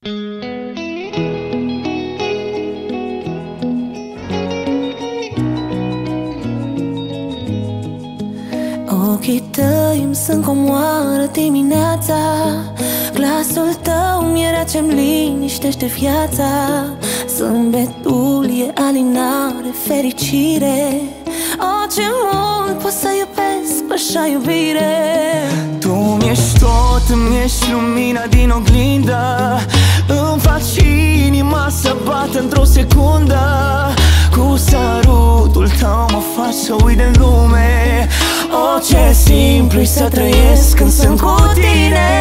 Ochii tăi îmi sunt comoară dimineața. Glasul tău mi-era ce-mi liniștește viața. Zâmbetul e alinare, fericire. Oh, ce mult pot să iubesc cu așa iubire. Tu mi-ești tot, îmi ești lumina din oglindă. Îmi faci inima să bată într-o secundă. Cu sărutul tău mă faci să uit de lume. Oh, ce simplu-i să trăiesc când sunt cu tine.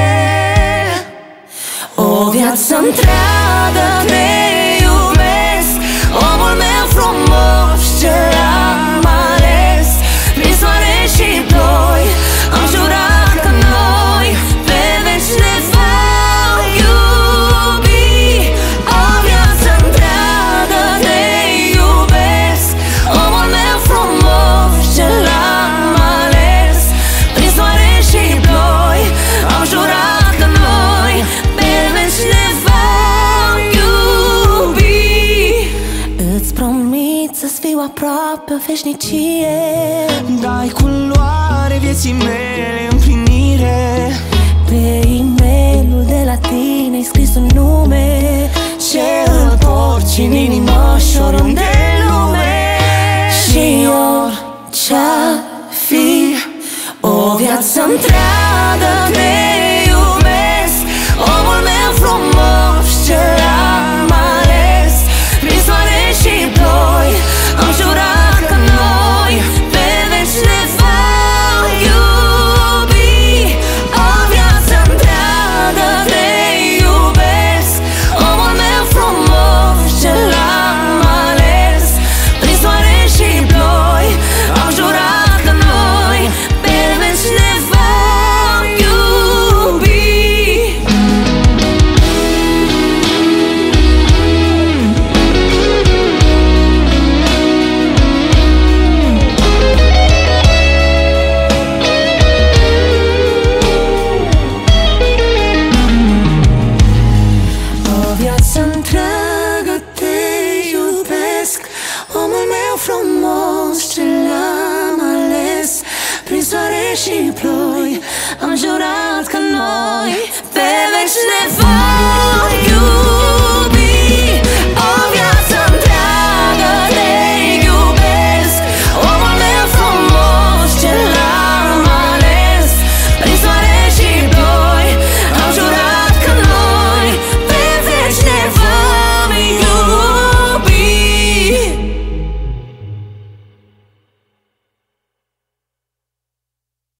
O viață întreagă te iubesc, omul meu frumos ce am ales. Prin soare și ploi am jurat că noi pe veci ne vom iubi. O viață întreagă te iubesc, omul meu frumos ce l-am ales. Prin soare și ploi am jurat că noi pe veci ne vom iubi. Îți promit să-ți fiu aproape o veșnicie. Dai culoare vieții mele, împlinire. Pe e-mailul de la tine-ai scris un nume ce îl porți în inimă și oriunde